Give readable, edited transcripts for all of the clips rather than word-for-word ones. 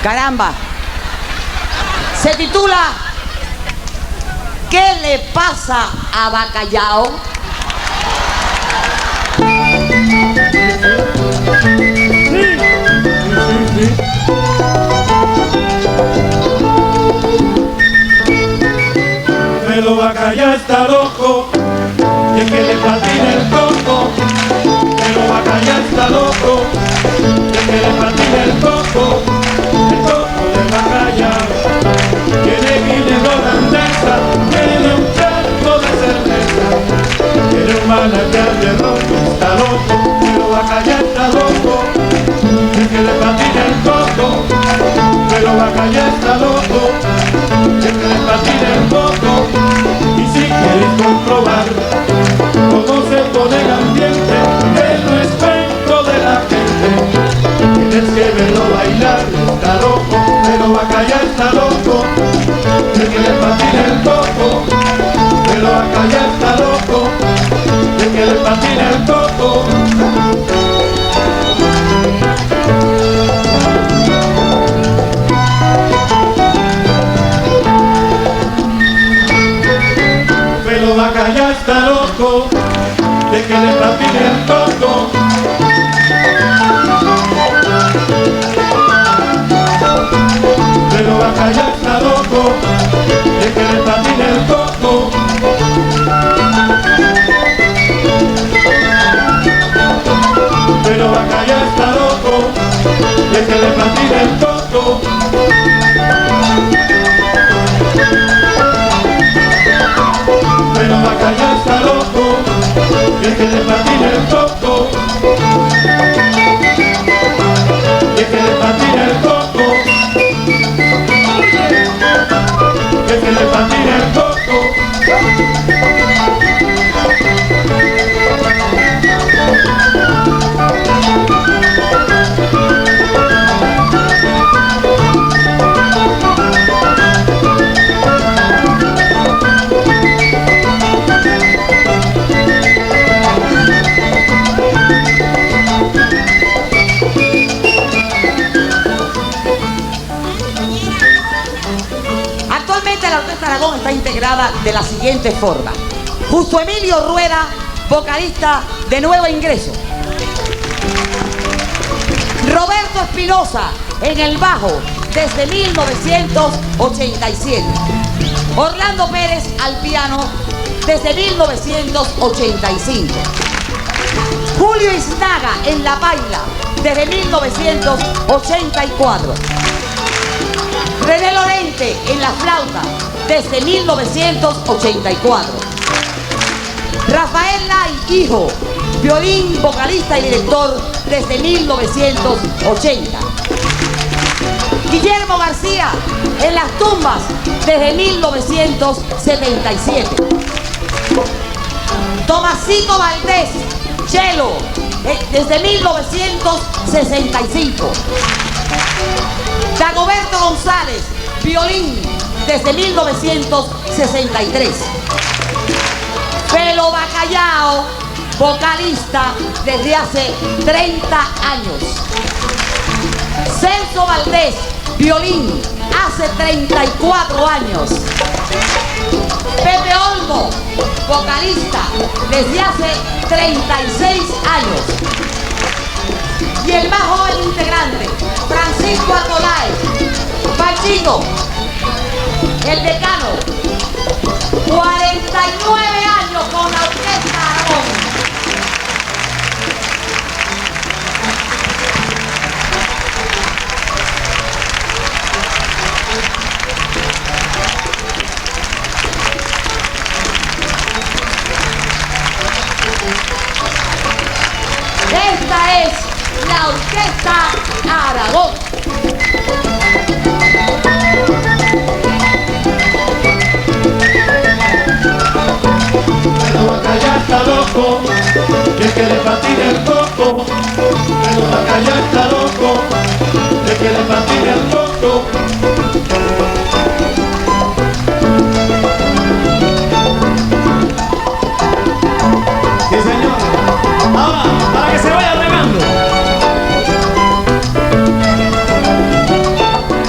Caramba. Se titula ¿Qué le pasa a Bacallao? Pero Bacallao está loco, y es que le patina el coco. Pero Bacallao está loco, y es que le patina el coco de Bacallao. Tiene guineo holandesa, tiene un charco de cerveza, tiene un manantial de ron, está loco. Pero Bacallao está loco, y es que le patina el coco. Pero Bacallao está loco, y es que le patina el coco. Y si quieres comprobar cómo se pone el ambiente, el respeto de la gente, tienes que verlo bailar. Está loco, pero Bacallao está loco, el que le patina el coco. Pero Bacallao está loco, el que le patina el coco. Pero Bacallao está loco, de que le patine el coco. Pero Bacallao está loco, de que le patine el coco. Pero Bacallao está loco, de que le patine el coco. Pero Bacallao está loco, y es que le patina el coco. Y es que le patina el coco. Y es que le patina el coco. La Orquesta Aragón está integrada de la siguiente forma: Justo Emilio Rueda, vocalista de nuevo ingreso; Roberto Espinosa en el bajo desde 1987; Orlando Pérez al piano desde 1985; Julio Iznaga en la paila desde 1984; René Lorente en la flauta desde 1984; Rafael Lai, hijo, violín, vocalista y director desde 1980; Guillermo García en las tumbas desde 1977; Tomasito Valdés, cello, desde 1965; Dagoberto González, violín, desde 1963; Felo Bacallao, vocalista desde hace 30 años; Celso Valdés, violín, hace 34 años; Pepe Olmo, vocalista desde hace 36 años; y el más joven integrante, Francisco Artolaez, Pachino, el decano, 49 años con la Orquesta Aragón. Esta es la Orquesta Aragón. Pero Bacallao está loco, de que le patine el coco. Pero Bacallao está loco, de que le patine el coco. Sí, señor. Ahora, para que se vaya regando.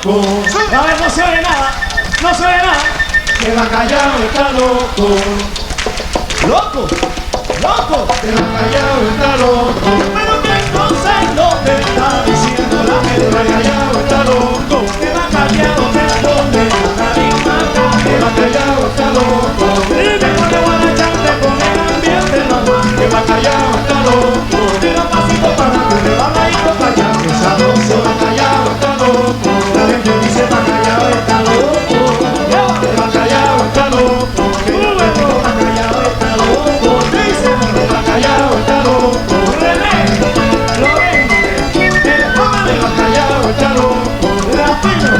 loco. A ver, no se oye nada, no se oye nada. Que Bacallao está loco. Loco, loco. Que Bacallao está loco. Pero qué cosa es lo que está diciendo la Que gente. Bacallao está loco. Que Bacallao te pone la misma Que Bacallao está loco. y te pone guarachán, te pone el ambiente normal. Que Bacallao está loco. Tira pasito para adelante, baladito para allá, que sabroso. Bacallao está loco. La gente dice Bacallao está loco. Que Bacallao está loco. Que Bacallao está loco. Dice Que Bacallao está loco. René, Lorente, el Que hombre Bacallao está loco. Rapino.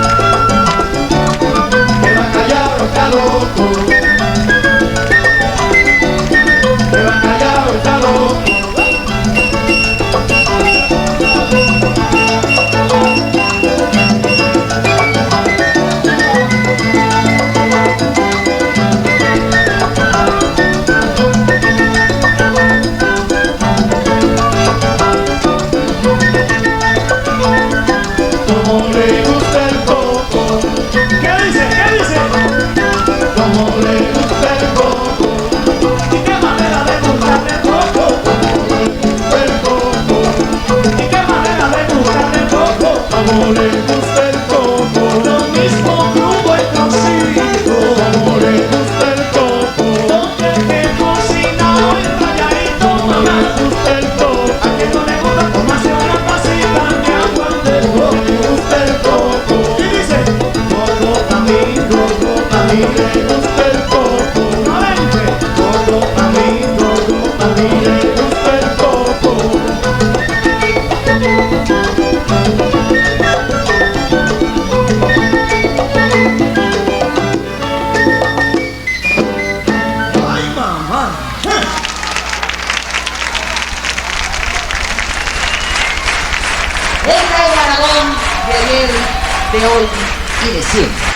Que Bacallao está loco. Que Bacallao está loco. Como le gusta el coco. ¿Qué dice? ¿Qué dice? Como le gusta el coco. ¿Y qué manera de gustarle el coco? El coco. ¿Y qué manera de gustarle el coco? Como le gusta el coco. Lo mismo crudo y cocido. Como le gusta el coco. Donde que cocinado y rayadito, Como mamá. le gusta el coco. A quien no le gusta tomarse una pasita de agua del Como coco. le gusta el coco. Y dice, coco pa' mí, coco pa' mí. Le gusta el coco. Lorente, coco pa' mí, coco pa' mí. Le gusta el coco. Ay, mamá. El Rey Aragón de ayer, de hoy y de siempre.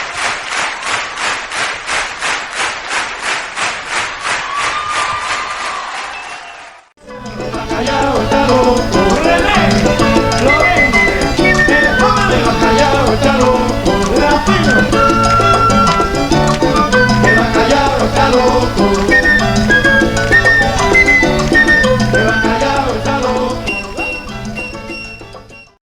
Bacallao